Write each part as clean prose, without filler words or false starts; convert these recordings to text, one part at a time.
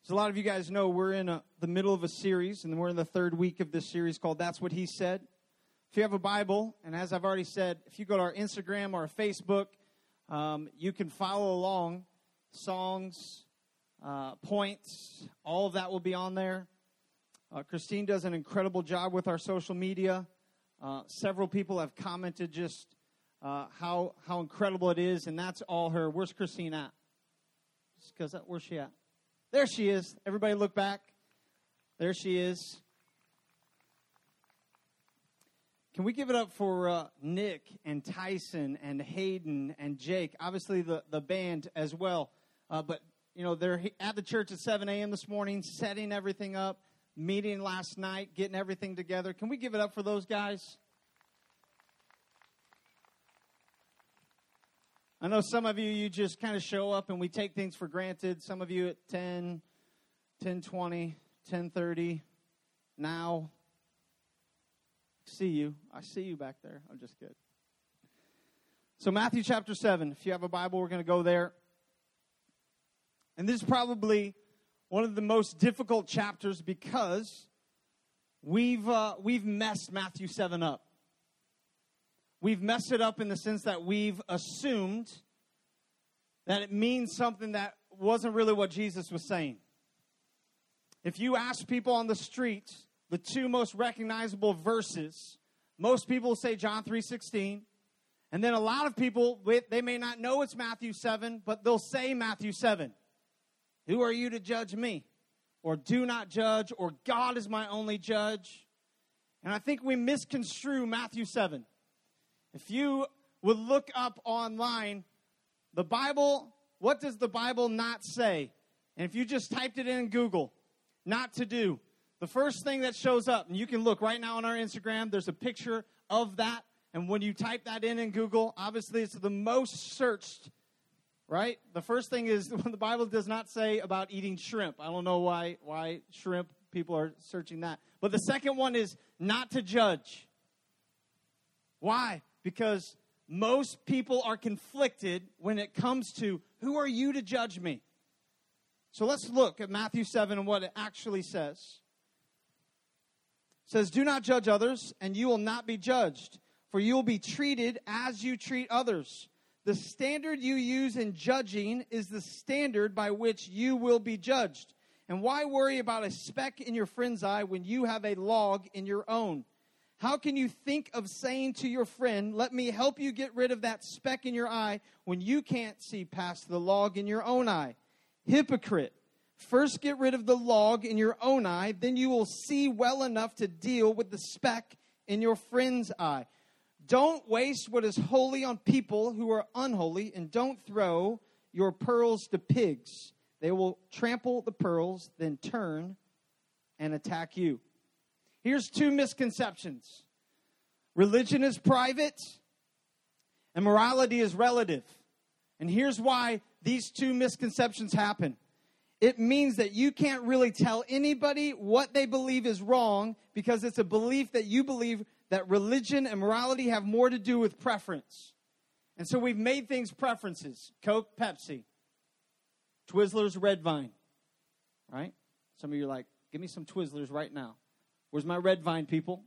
As a lot of you guys know, we're in the middle of a series, and we're in the third week of this series called That's What He Said. If you have a Bible, and as I've already said, if you go to our Instagram or our Facebook, you can follow along. Songs, points, all of that will be on there. Christine does an incredible job with our social media. Several people have commented just how incredible it is, and that's all her. Where's Christine at? Where's she at? There she is. Everybody look back. There she is. Can we give it up for Nick and Tyson and Hayden and Jake? Obviously the band as well. But, you know, they're at the church at 7 a.m. this morning, setting everything up, meeting last night, getting everything together. Can we give it up for those guys? I know some of you just kind of show up and we take things for granted. Some of you at 10, 10:20, 10:30, now. See you. I see you back there. I'm just kidding. So Matthew chapter 7. If you have a Bible, we're going to go there. And this is probably one of the most difficult chapters because we've messed Matthew 7 up. We've messed it up in the sense that we've assumed that it means something that wasn't really what Jesus was saying. If you ask people on the street the two most recognizable verses, most people will say John 3:16. And then a lot of people, they may not know it's Matthew 7, but they'll say Matthew 7. Who are you to judge me? Or do not judge, or God is my only judge. And I think we misconstrue Matthew 7. If you would look up online, the Bible, what does the Bible not say? And if you just typed it in Google, not to do, the first thing that shows up, and you can look right now on our Instagram, there's a picture of that. And when you type that in Google, obviously it's the most searched, right? The first thing is the Bible does not say about eating shrimp. I don't know why shrimp, people are searching that. But the second one is not to judge. Why? Because most people are conflicted when it comes to who are you to judge me? So let's look at Matthew 7 and what it actually says. It says, do not judge others, and you will not be judged, for you will be treated as you treat others. The standard you use in judging is the standard by which you will be judged. And why worry about a speck in your friend's eye when you have a log in your own? How can you think of saying to your friend, let me help you get rid of that speck in your eye, when you can't see past the log in your own eye? Hypocrite, first get rid of the log in your own eye, then you will see well enough to deal with the speck in your friend's eye. Don't waste what is holy on people who are unholy, and don't throw your pearls to pigs. They will trample the pearls, then turn and attack you. Here's two misconceptions. Religion is private, and morality is relative. And here's why these two misconceptions happen. It means that you can't really tell anybody what they believe is wrong because it's a belief that you believe that religion and morality have more to do with preference. And so we've made things preferences. Coke, Pepsi. Twizzlers, Red Vine. Right? Some of you are like, give me some Twizzlers right now. Where's my Red Vine, people?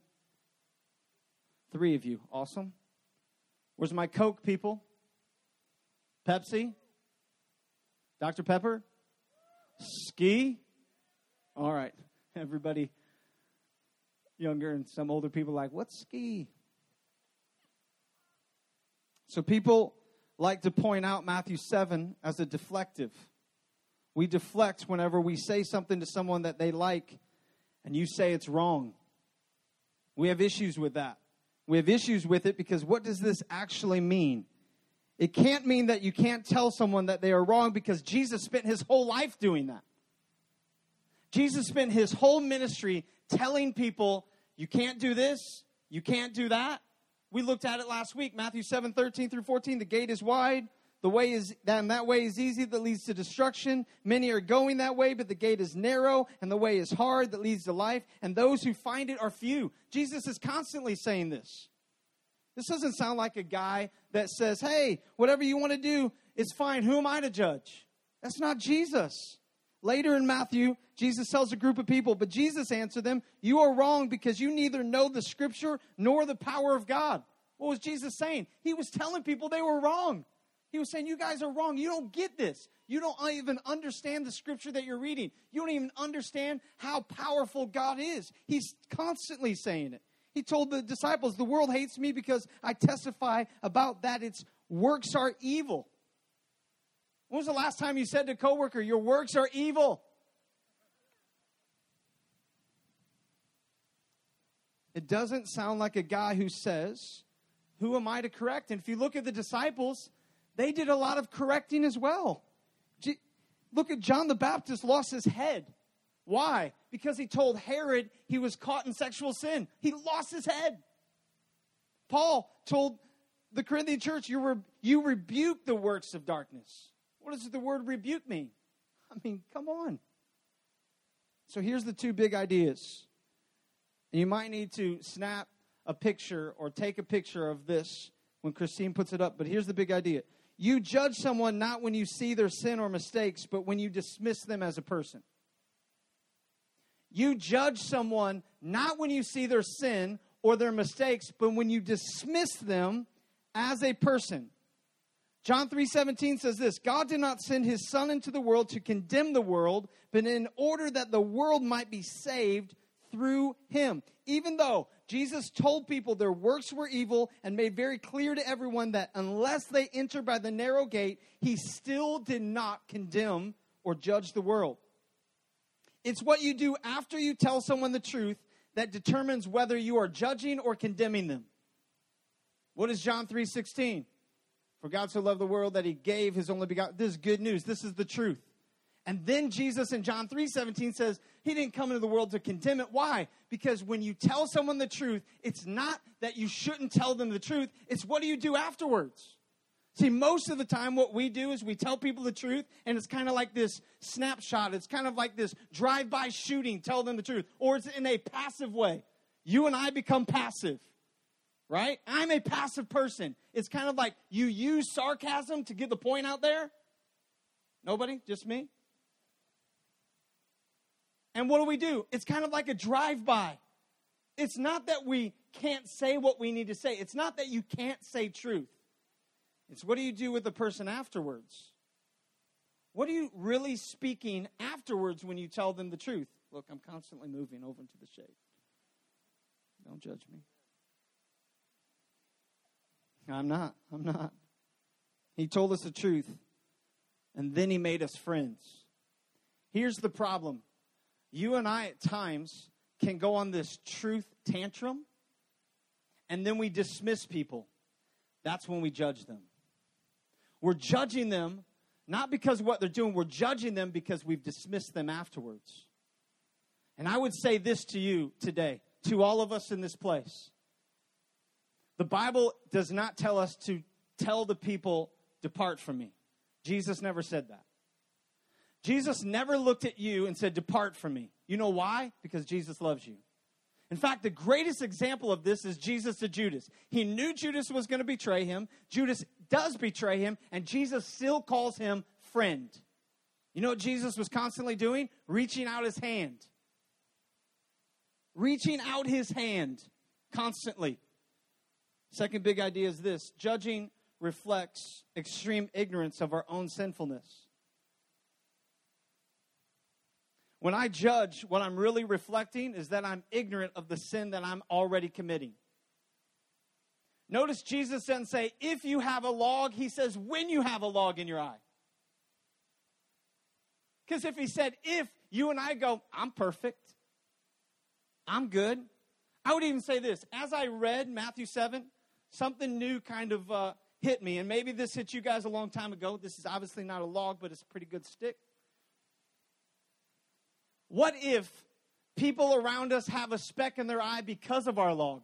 3 of you. Awesome. Where's my Coke, people? Pepsi? Dr. Pepper? Ski? All right. Everybody younger and some older people like, what's ski? So people like to point out Matthew 7 as a deflective. We deflect whenever we say something to someone that they like and you say it's wrong. We have issues with that. We have issues with it because what does this actually mean? It can't mean that you can't tell someone that they are wrong because Jesus spent his whole life doing that. Jesus spent his whole ministry telling people, you can't do this, you can't do that. We looked at it last week, Matthew 7, 13 through 14. The gate is wide, that way is easy that leads to destruction. Many are going that way, but the gate is narrow, and the way is hard that leads to life, and those who find it are few. Jesus is constantly saying this. This doesn't sound like a guy that says, hey, whatever you want to do is fine. Who am I to judge? That's not Jesus. Later in Matthew, Jesus tells a group of people, but Jesus answered them, you are wrong because you neither know the Scripture nor the power of God. What was Jesus saying? He was telling people they were wrong. He was saying, you guys are wrong. You don't get this. You don't even understand the Scripture that you're reading. You don't even understand how powerful God is. He's constantly saying it. He told the disciples, the world hates me because I testify about that its works are evil. When was the last time you said to a coworker, your works are evil? It doesn't sound like a guy who says, who am I to correct? And if you look at the disciples, they did a lot of correcting as well. Look at John the Baptist lost his head. Why? Because he told Herod he was caught in sexual sin. He lost his head. Paul told the Corinthian church, you rebuke the works of darkness. What does the word rebuke mean? I mean, come on. So here's the two big ideas. And you might need to snap a picture or take a picture of this when Christine puts it up. But here's the big idea. You judge someone not when you see their sin or mistakes, but when you dismiss them as a person. You judge someone not when you see their sin or their mistakes, but when you dismiss them as a person. John 3:17 says this, God did not send his Son into the world to condemn the world, but in order that the world might be saved through him. Even though Jesus told people their works were evil and made very clear to everyone that unless they enter by the narrow gate, he still did not condemn or judge the world. It's what you do after you tell someone the truth that determines whether you are judging or condemning them. What is John 3:16? For God so loved the world that he gave his only begotten. This is good news. This is the truth. And then Jesus in John 3:17 says he didn't come into the world to condemn it. Why? Because when you tell someone the truth, it's not that you shouldn't tell them the truth. It's what do you do afterwards? See, most of the time what we do is we tell people the truth, and it's kind of like this snapshot. It's kind of like this drive-by shooting, tell them the truth. Or it's in a passive way. You and I become passive. Right? I'm a passive person. It's kind of like you use sarcasm to get the point out there. Nobody? Just me? And what do? It's kind of like a drive-by. It's not that we can't say what we need to say. It's not that you can't say truth. It's what do you do with the person afterwards? What are you really speaking afterwards when you tell them the truth? Look, I'm constantly moving over into the shade. Don't judge me. I'm not. He told us the truth, and then he made us friends. Here's the problem. You and I at times can go on this truth tantrum, and then we dismiss people. That's when we judge them. We're judging them not because of what they're doing. We're judging them because we've dismissed them afterwards. And I would say this to you today, to all of us in this place. The Bible does not tell us to tell the people, depart from me. Jesus never said that. Jesus never looked at you and said, depart from me. You know why? Because Jesus loves you. In fact, the greatest example of this is Jesus to Judas. He knew Judas was going to betray him. Judas does betray him, and Jesus still calls him friend. You know what Jesus was constantly doing? Reaching out his hand. Reaching out his hand constantly. Second big idea is this. Judging reflects extreme ignorance of our own sinfulness. When I judge, what I'm really reflecting is that I'm ignorant of the sin that I'm already committing. Notice Jesus doesn't say, if you have a log. He says, when you have a log in your eye. Because if he said, if you and I go, I'm perfect. I'm good. I would even say this. As I read Matthew 7, something new kind of hit me. And maybe this hit you guys a long time ago. This is obviously not a log, but it's a pretty good stick. What if people around us have a speck in their eye because of our log?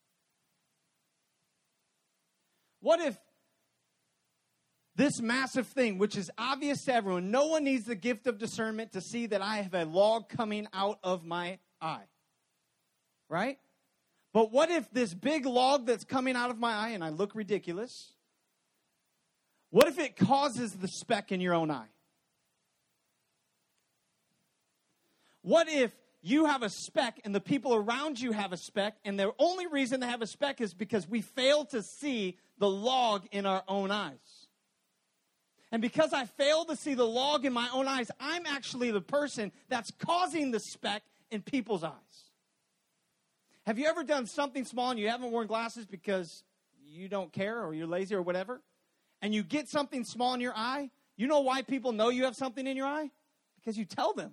What if this massive thing, which is obvious to everyone, no one needs the gift of discernment to see that I have a log coming out of my eye? Right? But what if this big log that's coming out of my eye, and I look ridiculous, what if it causes the speck in your own eye? What if you have a speck and the people around you have a speck, and the only reason they have a speck is because we fail to see the log in our own eyes? And because I fail to see the log in my own eyes, I'm actually the person that's causing the speck in people's eyes. Have you ever done something small and you haven't worn glasses because you don't care or you're lazy or whatever, and you get something small in your eye? You know why people know you have something in your eye? Because you tell them.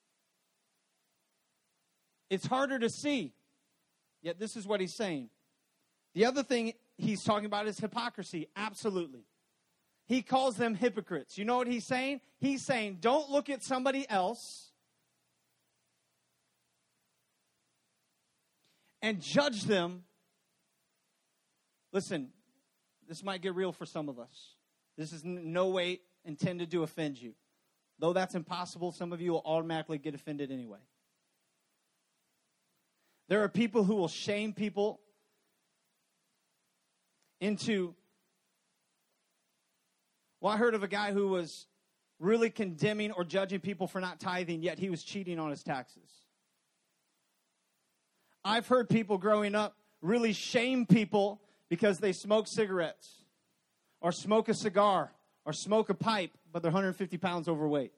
It's harder to see. Yet this is what he's saying. The other thing he's talking about is hypocrisy. Absolutely. He calls them hypocrites. You know what he's saying? He's saying, don't look at somebody else and judge them. Listen, this might get real for some of us. This is no way intended to offend you. Though that's impossible, some of you will automatically get offended anyway. There are people who will shame people into... Well, I heard of a guy who was really condemning or judging people for not tithing, yet he was cheating on his taxes. I've heard people growing up really shame people because they smoke cigarettes or smoke a cigar or smoke a pipe, but they're 150 pounds overweight.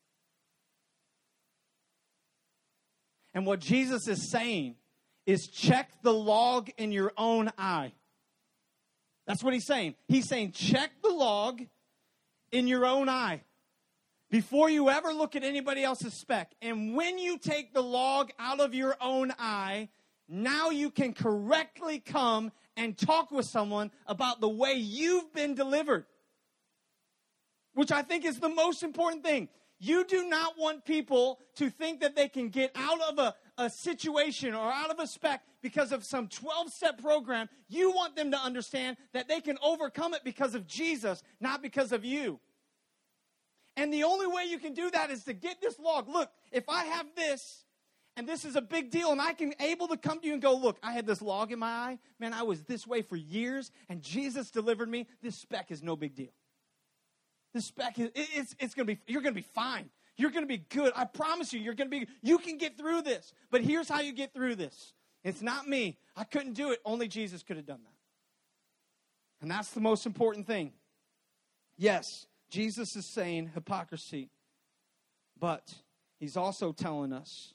And what Jesus is saying is check the log in your own eye. That's what he's saying. He's saying check the log in your own eye before you ever look at anybody else's speck. And when you take the log out of your own eye, now you can correctly come and talk with someone about the way you've been delivered, which I think is the most important thing. You do not want people to think that they can get out of a situation or out of a speck because of some 12-step program. You want them to understand that they can overcome it because of Jesus, not because of you. And the only way you can do that is to get this log. Look, if I have this, and this is a big deal, and I can able to come to you and go, look, I had this log in my eye. Man, I was this way for years, and Jesus delivered me. This speck is no big deal. This speck is, it's going to be, you're going to be fine. You're going to be good. I promise you, you can get through this. But here's how you get through this. It's not me. I couldn't do it. Only Jesus could have done that. And that's the most important thing. Yes, Jesus is saying hypocrisy, but he's also telling us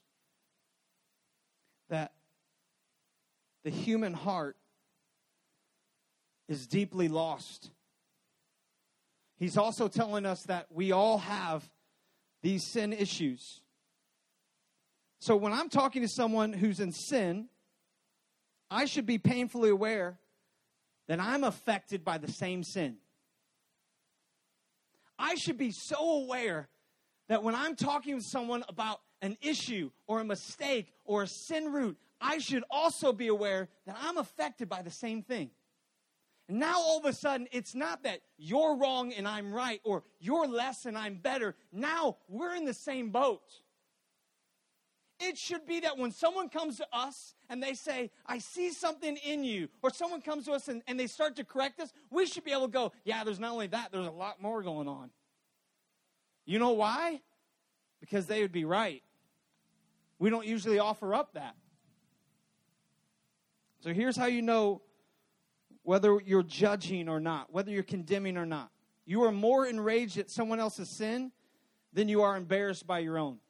that the human heart is deeply lost. He's also telling us that we all have these sin issues. So when I'm talking to someone who's in sin, I should be painfully aware that I'm affected by the same sin. I should be so aware that when I'm talking with someone about an issue or a mistake or a sin root, I should also be aware that I'm affected by the same thing. And now all of a sudden, it's not that you're wrong and I'm right, or you're less and I'm better. Now we're in the same boat. It should be that when someone comes to us and they say, I see something in you, or someone comes to us and they start to correct us, we should be able to go, yeah, there's not only that, there's a lot more going on. You know why? Because they would be right. We don't usually offer up that. So here's how you know whether you're judging or not, whether you're condemning or not. You are more enraged at someone else's sin than you are embarrassed by your own.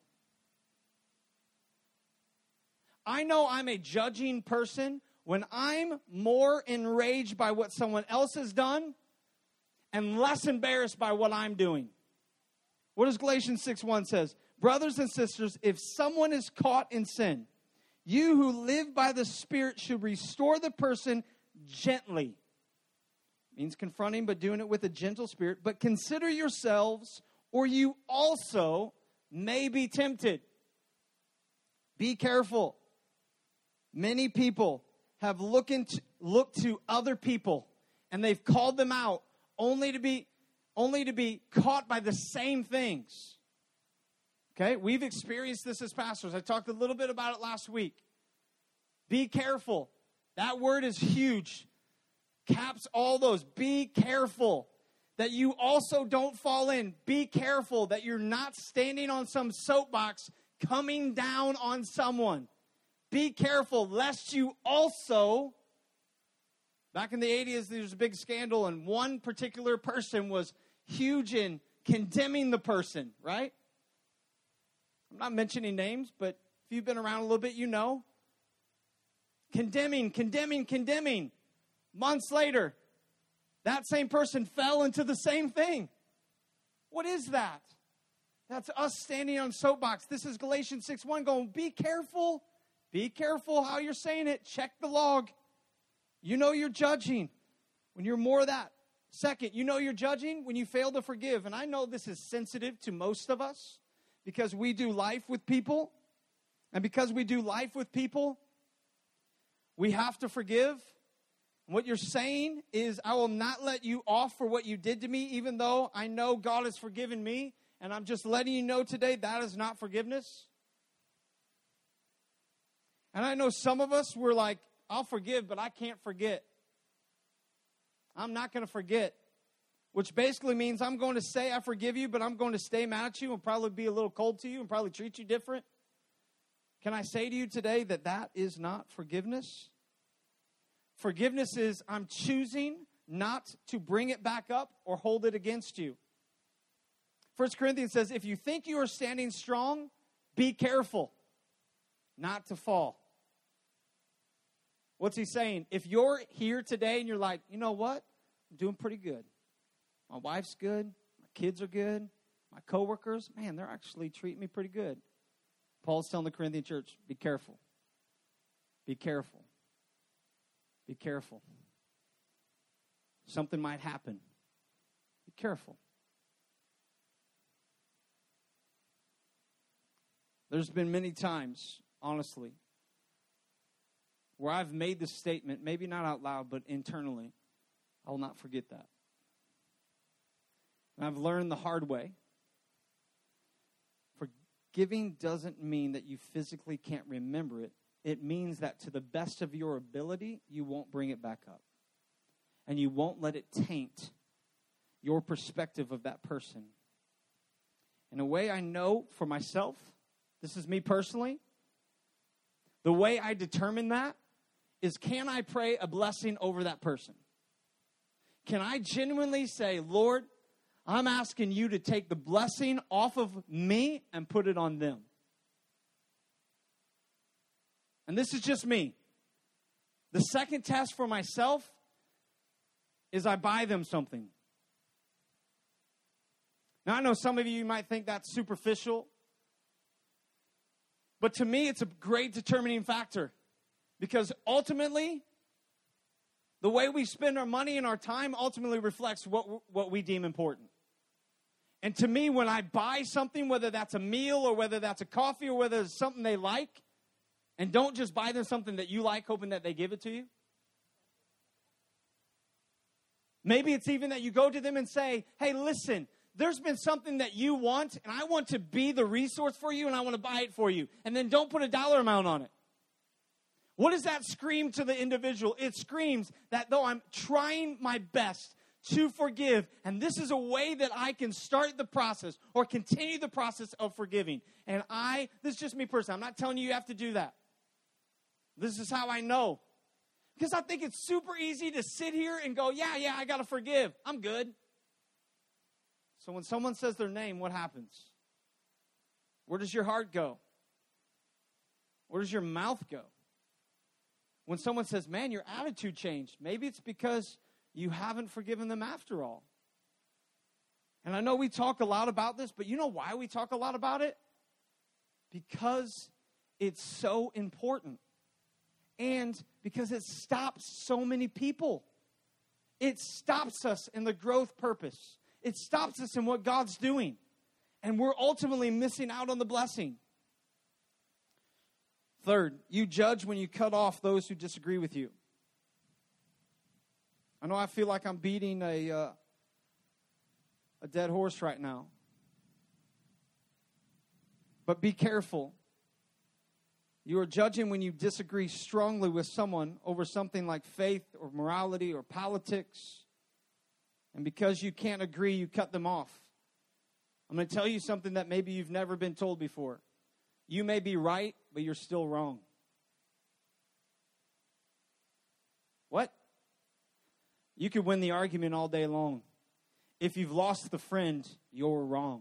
I know I'm a judging person when I'm more enraged by what someone else has done and less embarrassed by what I'm doing. What does Galatians 6:1 says? Brothers and sisters, if someone is caught in sin, you who live by the Spirit should restore the person gently. Means confronting, but doing it with a gentle spirit. But consider yourselves, or you also may be tempted. Be careful. Many people have looked to other people, and they've called them out only to be caught by the same things. Okay? We've experienced this as pastors. I talked a little bit about it last week. Be careful. That word is huge. Caps all those. Be careful that you also don't fall in. Be careful that you're not standing on some soapbox coming down on someone. Be careful lest you also, back in the 80s, there was a big scandal, and one particular person was huge in condemning the person, right? I'm not mentioning names, but if you've been around a little bit, you know. Condemning. Months later, that same person fell into the same thing. What is that? That's us standing on soapbox. This is Galatians 6:1 going, be careful. Be careful how you're saying it. Check the log. You know you're judging when you're more of that. Second, you know you're judging when you fail to forgive. And I know this is sensitive to most of us because we do life with people. And because we do life with people, we have to forgive. What you're saying is, I will not let you off for what you did to me, even though I know God has forgiven me. And I'm just letting you know today that is not forgiveness. And I know some of us, we're like, I'll forgive, but I can't forget. I'm not going to forget. Which basically means I'm going to say I forgive you, but I'm going to stay mad at you and probably be a little cold to you and probably treat you different. Can I say to you today that that is not forgiveness? Forgiveness is I'm choosing not to bring it back up or hold it against you. 1 Corinthians says, if you think you are standing strong, be careful not to fall. What's he saying? If you're here today and you're like, you know what? I'm doing pretty good. My wife's good. My kids are good. My coworkers, man, they're actually treating me pretty good. Paul's telling the Corinthian church, be careful. Be careful. Be careful. Something might happen. Be careful. There's been many times, honestly, where I've made this statement, maybe not out loud, but internally, I will not forget that. And I've learned the hard way. Forgiving doesn't mean that you physically can't remember it. It means that to the best of your ability, you won't bring it back up. And you won't let it taint your perspective of that person. In a way I know for myself, this is me personally, the way I determine that is, can I pray a blessing over that person? Can I genuinely say, Lord, I'm asking you to take the blessing off of me and put it on them? And this is just me. The second test for myself is I buy them something. Now, I know some of you might think that's superficial, but to me, it's a great determining factor. Because ultimately, the way we spend our money and our time ultimately reflects what we deem important. And to me, when I buy something, whether that's a meal or whether that's a coffee or whether it's something they like, and don't just buy them something that you like, hoping that they give it to you. Maybe it's even that you go to them and say, hey, listen, there's been something that you want, and I want to be the resource for you, and I want to buy it for you. And then don't put a dollar amount on it. What does that scream to the individual? It screams that though I'm trying my best to forgive, and this is a way that I can start the process or continue the process of forgiving. And this is just me personally. I'm not telling you have to do that. This is how I know. Because I think it's super easy to sit here and go, yeah, I got to forgive. I'm good. So when someone says their name, what happens? Where does your heart go? Where does your mouth go? When someone says, man, your attitude changed, maybe it's because you haven't forgiven them after all. And I know we talk a lot about this, but you know why we talk a lot about it? Because it's so important. And because it stops so many people. It stops us in the growth purpose. It stops us in what God's doing. And we're ultimately missing out on the blessing. Third, you judge when you cut off those who disagree with you. I know I feel like I'm beating a dead horse right now. But be careful. You are judging when you disagree strongly with someone over something like faith or morality or politics. And because you can't agree, you cut them off. I'm going to tell you something that maybe you've never been told before. You may be right, but you're still wrong. What? You could win the argument all day long. If you've lost the friend, you're wrong.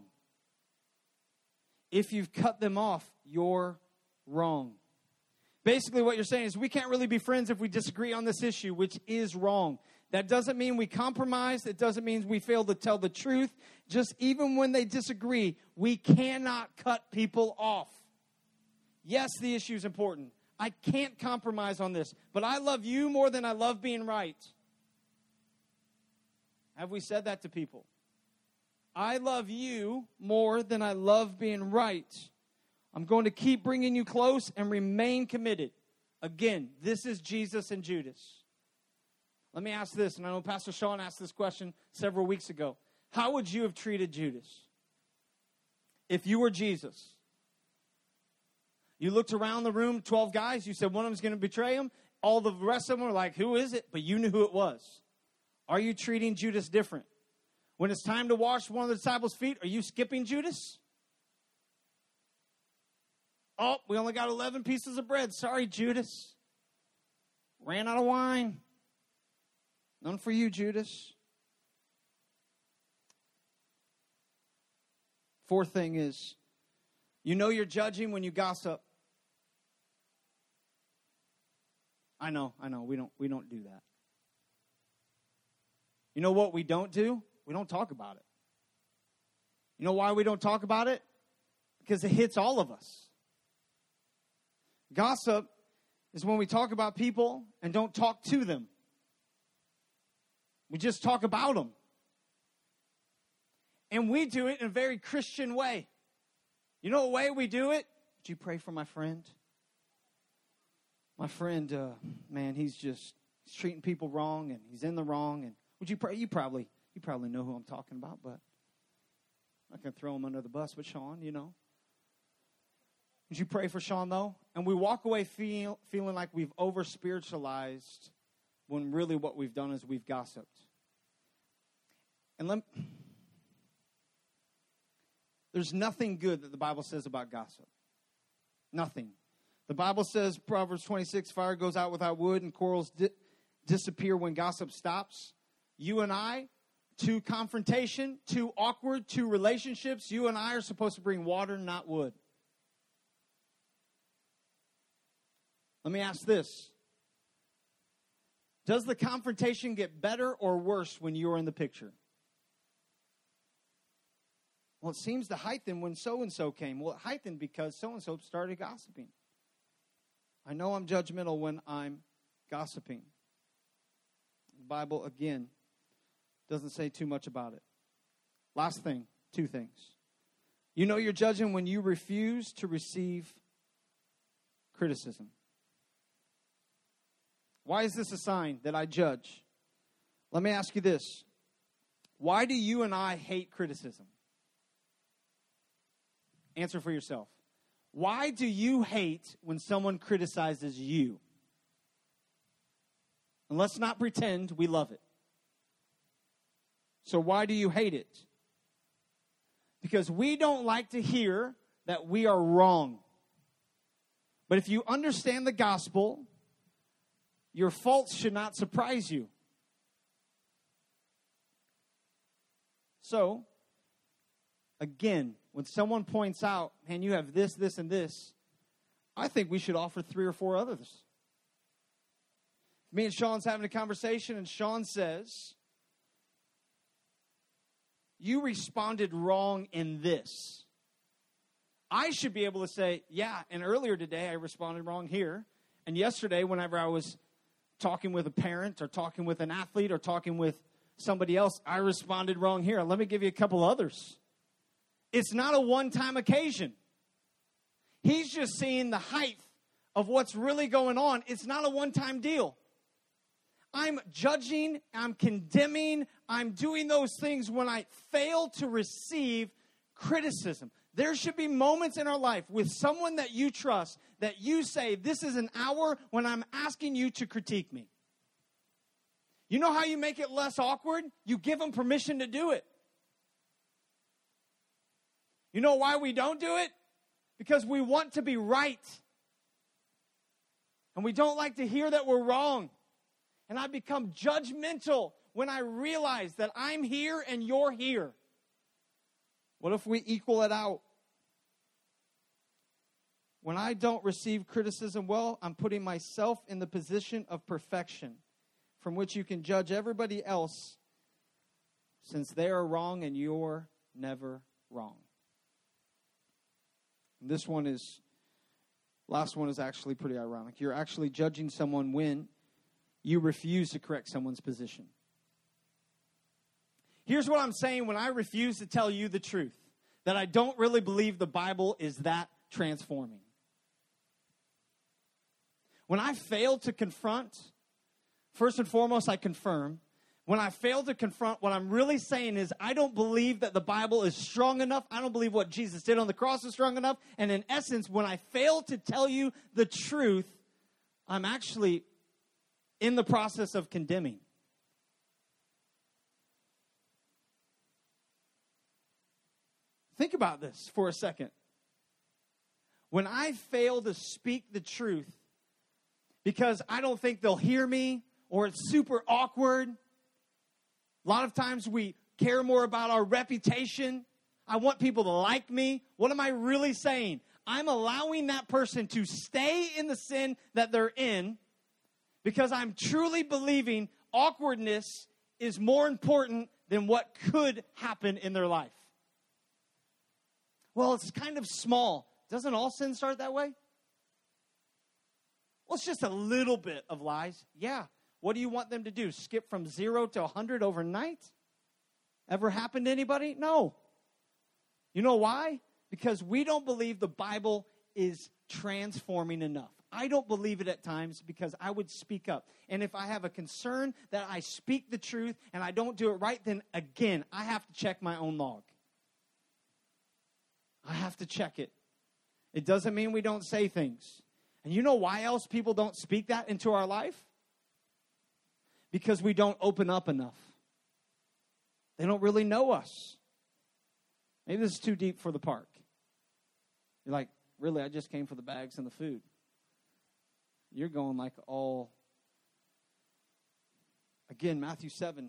If you've cut them off, you're wrong. Basically, what you're saying is we can't really be friends if we disagree on this issue, which is wrong. That doesn't mean we compromise. It doesn't mean we fail to tell the truth. Just even when they disagree, we cannot cut people off. Yes, the issue is important. I can't compromise on this, but I love you more than I love being right. Have we said that to people? I love you more than I love being right. I'm going to keep bringing you close and remain committed. Again, this is Jesus and Judas. Let me ask this, and I know Pastor Sean asked this question several weeks ago. How would you have treated Judas if you were Jesus? You looked around the room, 12 guys, you said one of them's going to betray him. All the rest of them were like, who is it? But you knew who it was. Are you treating Judas different? When it's time to wash one of the disciples' feet, are you skipping Judas? Oh, we only got 11 pieces of bread. Sorry, Judas. Ran out of wine. None for you, Judas. Fourth thing is, you know you're judging when you gossip. I know. We don't do that. You know what we don't do? We don't talk about it. You know why we don't talk about it? Because it hits all of us. Gossip is when we talk about people and don't talk to them. We just talk about them. And we do it in a very Christian way. You know what way we do it? Would you pray for my friend? My friend, man, he's treating people wrong and he's in the wrong. And would you pray? You probably know who I'm talking about, but I'm not going to throw him under the bus. But Sean, you know. Would you pray for Sean, though? And we walk away feeling like we've over-spiritualized when really what we've done is we've gossiped. And there's nothing good that the Bible says about gossip. Nothing. The Bible says, Proverbs 26, fire goes out without wood and quarrels disappear when gossip stops. You and I, to confrontation, to awkward, to relationships, you and I are supposed to bring water, not wood. Let me ask this. Does the confrontation get better or worse when you're in the picture? Well, it seems to heighten when so-and-so came. Well, it heightened because so-and-so started gossiping. I know I'm judgmental when I'm gossiping. The Bible, again, doesn't say too much about it. Last thing, two things. You know you're judging when you refuse to receive criticism. Why is this a sign that I judge? Let me ask you this. Why do you and I hate criticism? Answer for yourself. Why do you hate when someone criticizes you? And let's not pretend we love it. So why do you hate it? Because we don't like to hear that we are wrong. But if you understand the gospel, your faults should not surprise you. So, again, when someone points out, man, you have this, this, and this, I think we should offer 3 or 4 others. Me and Sean's having a conversation, and Sean says, you responded wrong in this. I should be able to say, yeah, and earlier today I responded wrong here. And yesterday, whenever I was talking with a parent or talking with an athlete or talking with somebody else, I responded wrong here. Let me give you a couple others. It's not a one-time occasion. He's just seeing the height of what's really going on. It's not a one-time deal. I'm judging, I'm condemning, I'm doing those things when I fail to receive criticism. There should be moments in our life with someone that you trust that you say, this is an hour when I'm asking you to critique me. You know how you make it less awkward? You give them permission to do it. You know why we don't do it? because we want to be right. And we don't like to hear that we're wrong. And I become judgmental when I realize that I'm here and you're here. What if we equal it out? When I don't receive criticism well, I'm putting myself in the position of perfection, from which you can judge everybody else, since they are wrong and you're never wrong. And last one is actually pretty ironic. You're actually judging someone when you refuse to correct someone's position. Here's what I'm saying when I refuse to tell you the truth, that I don't really believe the Bible is that transforming. When I fail to confront, first and foremost, I confirm. When I fail to confront, what I'm really saying is I don't believe that the Bible is strong enough. I don't believe what Jesus did on the cross is strong enough. And in essence, when I fail to tell you the truth, I'm actually in the process of condemning. Think about this for a second. When I fail to speak the truth because I don't think they'll hear me or it's super awkward, a lot of times we care more about our reputation. I want people to like me. What am I really saying? I'm allowing that person to stay in the sin that they're in because I'm truly believing awkwardness is more important than what could happen in their life. Well, it's kind of small. Doesn't all sin start that way? Well, it's just a little bit of lies. Yeah. What do you want them to do? Skip from 0 to 100 overnight? Ever happened to anybody? No. You know why? Because we don't believe the Bible is transforming enough. I don't believe it at times because I would speak up. And if I have a concern that I speak the truth and I don't do it right, then again, I have to check my own log. I have to check it. It doesn't mean we don't say things. And you know why else people don't speak that into our life? Because we don't open up enough. They don't really know us. Maybe this is too deep for the park. You're like, really, I just came for the bags and the food. You're going like all... Again, Matthew 7.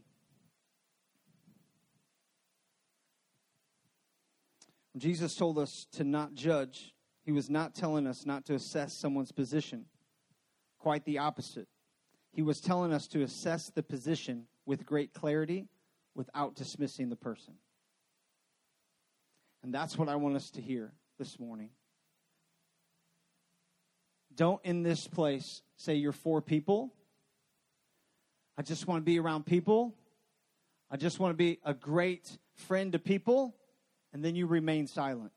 When Jesus told us to not judge, he was not telling us not to assess someone's position. Quite the opposite. He was telling us to assess the position with great clarity without dismissing the person. And that's what I want us to hear this morning. Don't in this place say you're for people. I just want to be around people. I just want to be a great friend to people. And then you remain silent.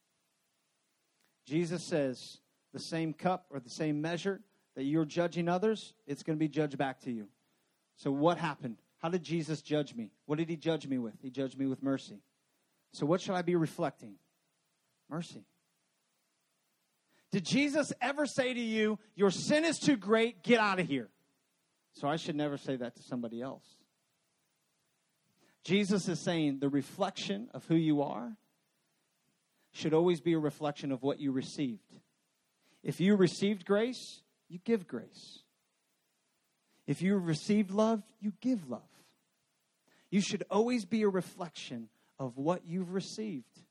Jesus says the same cup or the same measure that you're judging others, it's going to be judged back to you. So what happened? How did Jesus judge me? What did he judge me with? He judged me with mercy. So what should I be reflecting? Mercy. Did Jesus ever say to you, your sin is too great, get out of here? So I should never say that to somebody else. Jesus is saying the reflection of who you are should always be a reflection of what you received. If you received grace, you give grace. If you received love, you give love. You should always be a reflection of what you've received.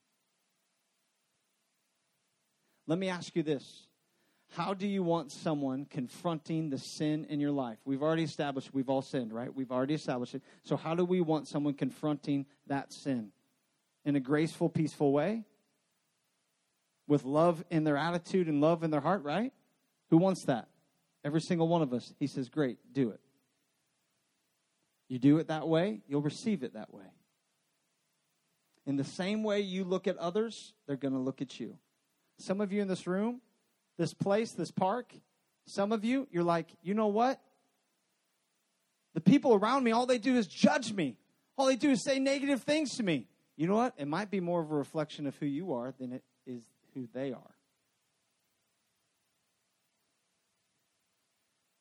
Let me ask you this. How do you want someone confronting the sin in your life? We've already established we've all sinned, right? We've already established it. So how do we want someone confronting that sin? In a graceful, peaceful way? With love in their attitude and love in their heart, right? Who wants that? Every single one of us. He says, great, do it. You do it that way, you'll receive it that way. In the same way you look at others, they're going to look at you. Some of you in this room, this place, this park, some of you, you're like, you know what? The people around me, all they do is judge me. All they do is say negative things to me. You know what? It might be more of a reflection of who you are than it is who they are.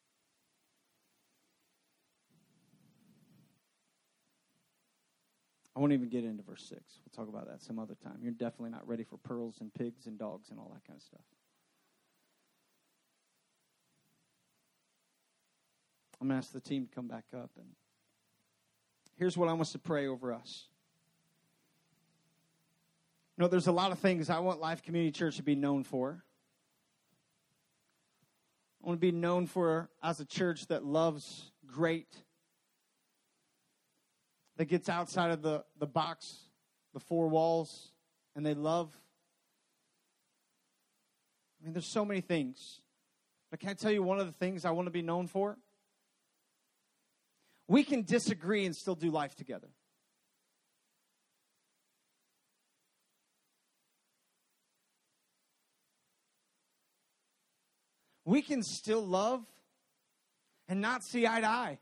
I I won't even get into verse 6. We'll talk about that some other time. You're definitely not ready for pearls and pigs and dogs and all that kind of stuff. I'm going to ask the team to come back up. And here's what I want us to pray over us. You know, there's a lot of things I want Life Community Church to be known for. I want to be known for as a church that loves great, that gets outside of the box, the four walls, and they love. I mean, there's so many things. But can I tell you one of the things I want to be known for? We can disagree and still do life together. We can still love and not see eye to eye.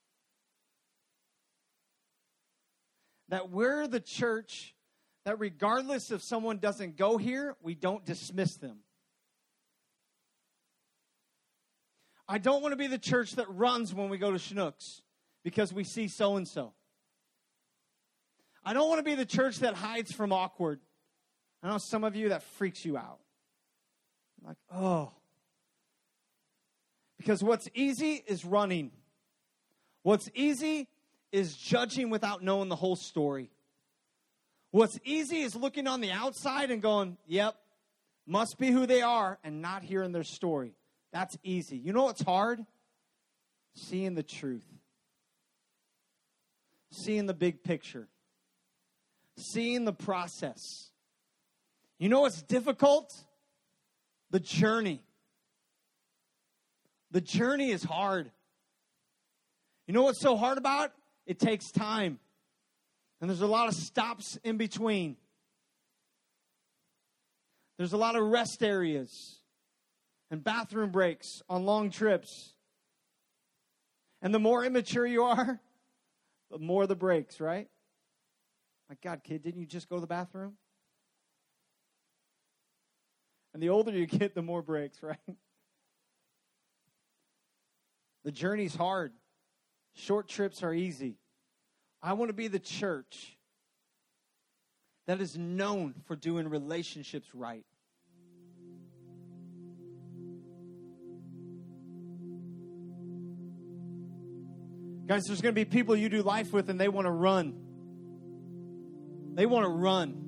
That we're the church that regardless if someone doesn't go here, we don't dismiss them. I don't want to be the church that runs when we go to Schnucks because we see so-and-so. I don't want to be the church that hides from awkward. I know some of you that freaks you out. Like, oh. Because what's easy is running. What's easy is judging without knowing the whole story. What's easy is looking on the outside and going, yep, must be who they are, and not hearing their story. That's easy. You know what's hard? Seeing the truth. Seeing the big picture. Seeing the process. You know what's difficult? The journey. The journey is hard. You know what's so hard about it? It takes time. And there's a lot of stops in between. There's a lot of rest areas and bathroom breaks on long trips. And the more immature you are, the more the breaks, right? My God, kid, didn't you just go to the bathroom? And the older you get, the more breaks, right? The journey's hard. Short trips are easy. I want to be the church that is known for doing relationships right. Guys, there's going to be people you do life with and they want to run. They want to run.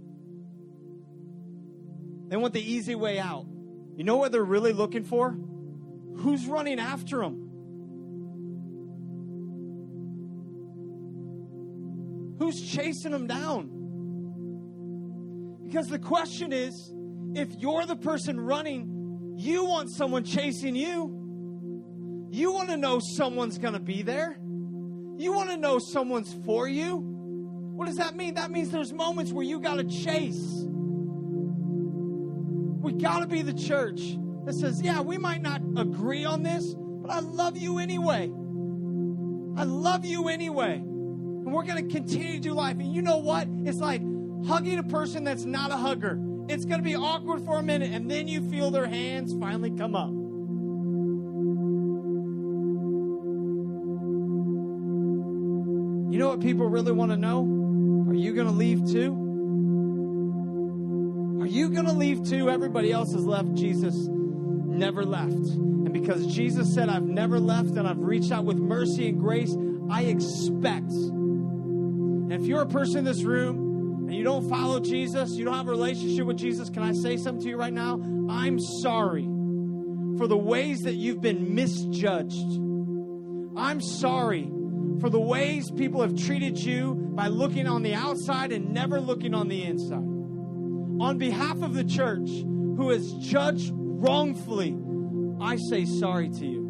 They want the easy way out. You know what they're really looking for? Who's running after them? Who's chasing them down? Because the question is, if you're the person running, you want someone chasing you. You want to know someone's going to be there. You want to know someone's for you. What does that mean? That means there's moments where you got to chase. We got to be the church that says, yeah, we might not agree on this, but I love you anyway. I love you anyway. And we're going to continue to do life. And you know what? It's like hugging a person that's not a hugger. It's going to be awkward for a minute, and then you feel their hands finally come up. You know what people really want to know? Are you going to leave too? Are you going to leave too? Everybody else has left. Jesus never left. And because Jesus said, I've never left and I've reached out with mercy and grace, I expect. And if you're a person in this room and you don't follow Jesus, you don't have a relationship with Jesus, can I say something to you right now? I'm sorry for the ways that you've been misjudged. I'm sorry for the ways people have treated you by looking on the outside and never looking on the inside. On behalf of the church who has judged wrongfully, I say sorry to you.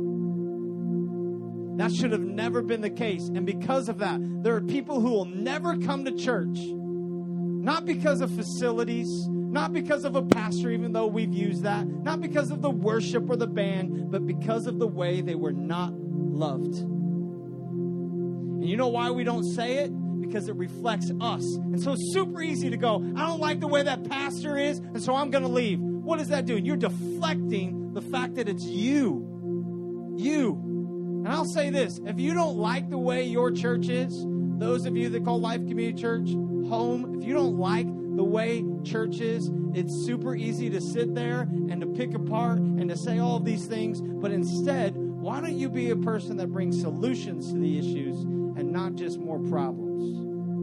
That should have never been the case. And because of that, there are people who will never come to church. Not because of facilities, not because of a pastor, even though we've used that, not because of the worship or the band, but because of the way they were not loved. And you know why we don't say it? Because it reflects us. And so it's super easy to go, I don't like the way that pastor is, and so I'm going to leave. What is that doing? You're deflecting the fact that it's you. You. And I'll say this, if you don't like the way your church is, Those of you that call Life Community Church home, if you don't like the way church is, it's super easy to sit there and to pick apart and to say all of these things. But instead, why don't you be a person that brings solutions to the issues and not just more problems?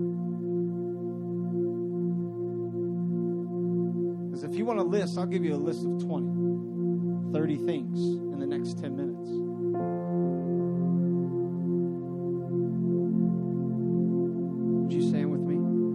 Because if you want a list, I'll give you a list of 20, 30 things in the next 10 minutes. Would you stand with me?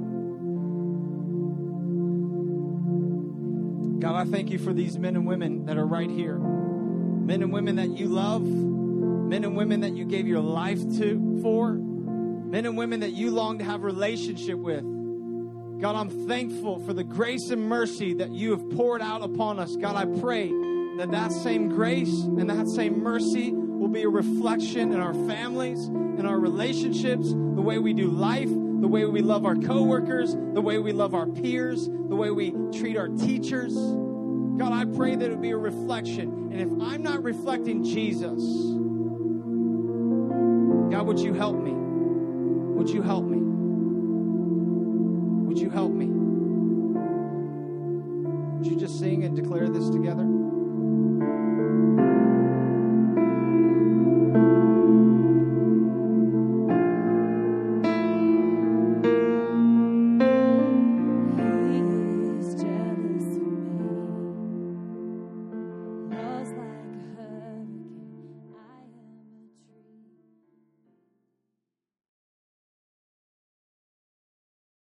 God, I thank you for these men and women that are right here. Men and women that you love. Men and women that you gave your life for. Men and women that you long to have a relationship with. God, I'm thankful for the grace and mercy that you have poured out upon us. God, I pray that that same grace and that same mercy will be a reflection in our families, in our relationships, the way we do life, the way we love our coworkers, the way we love our peers, the way we treat our teachers. God, I pray that it would be a reflection. And if I'm not reflecting Jesus, God, would you help me? Would you help me? Would you help me? Would you just sing and declare this together?